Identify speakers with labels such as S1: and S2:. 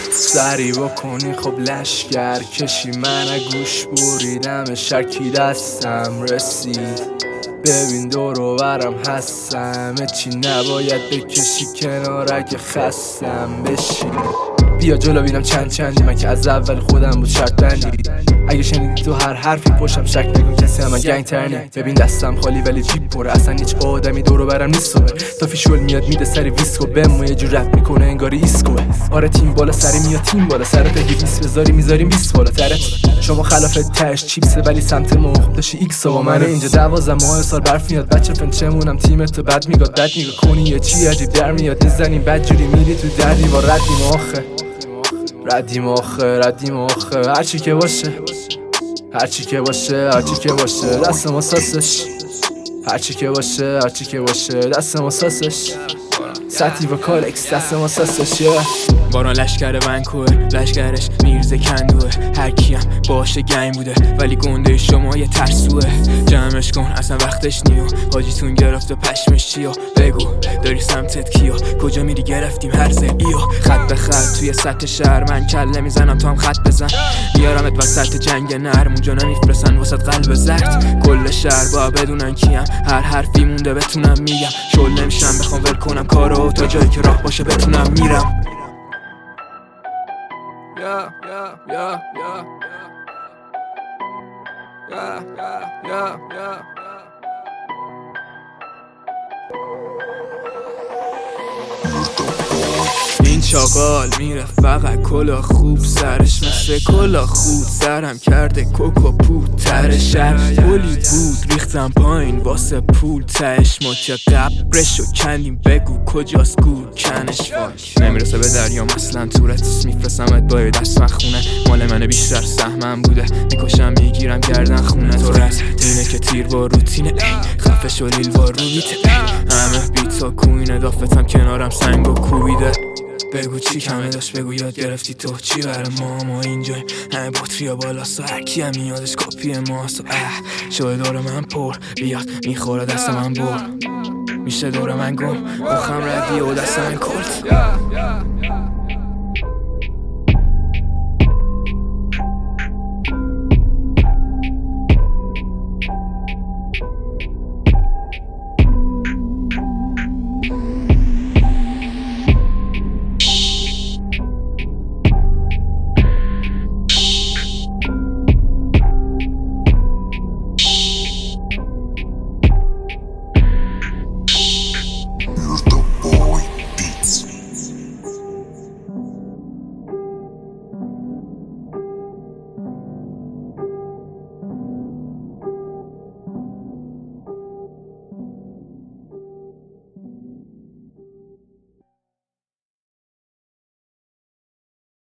S1: سری بکنی خب لشگر کشی من گوش بریدم شرکی دستم رسید ببین دور و برم هستم چی نباید بکشی کنار اگه خستم بشی بیا جلو بینم چندی من که از اول خودم بود شرط بندی اگه شنیدی تو هر حرفی پشتم شک نکن کسی هم من گنگ ترنی ببین دستم خالی ولی جیب پره اصلا هیچ آدمی دور و برم نیست تا فیشول میاد میده سری ویسکو بمو یه جور رپ میکنه انگاری ایسکوه آره تیم بالا سری میاد تیم بالا سرت اگه 20 بذاری میذاریم 20 بالا ترت شما خلاف تش چیپسه ولی سمت ما خوب داشتی ایکس و من اینجا 12 ماه سال برف میاد بچه فنچمونم تیمت بد میگاد بد نگاه کنی یه چی عجیب در میاد میزنیم بد جوری میری تو در دیوار ردیم آخه هرچی که باشه دست ما ساسش هرچی که باشه دست ما ساسش سطی و کالکس دست ما ساسش
S2: باران لشکر ونکوه لشکرش میرزه کندوه هر کیم باشه گنگ بوده ولی گنده شما یه ترسوه جمعش کن اصلا وقتش نیو حاجیتون گرفت و پشمش چیو بگو داری سمتت کیو کجا میری گرفتیم هرزه ایو خط به خط توی سطح شهر من کله میزنم تو هم خط بزن میارمت وسط جنگ نرم اونجا نمیفرسن واسط قلب زرد کل شهر با بدونن کیم هر حرفی مونده بتونم میگم شل نمیشم بخوام ول کنم کارو تا جایی که راه باشه بتونم میرم این چاقال میره فقط کلا خوب سرش مثل کلا خود سرم کرده کوکو پود تر شهر پولی بود ریختم پایین واسه پول تهش ما که قبرشو کندیم بگو کجاست گور کنش نمیرسه به دریام اصلا تورت میفرسمت با دست مخونه مال منه بیشتر سهمم بوده میکشم میگیرم گردن خونه تو رس اینه که تیر با روتینه خفش و لیل با رویته همه بیتا کوینه دافتم کنارم سنگ و کوبیده بگو چی کمه داشت بگو یاد گرفتی تو چی بره ما اینجاییم همه بطریا بالاست و هرکی هم یادش کپی ماست شده دور من پر بیاد میخوره دست من بر میشه دور من گم بخم ردی و دست من کلت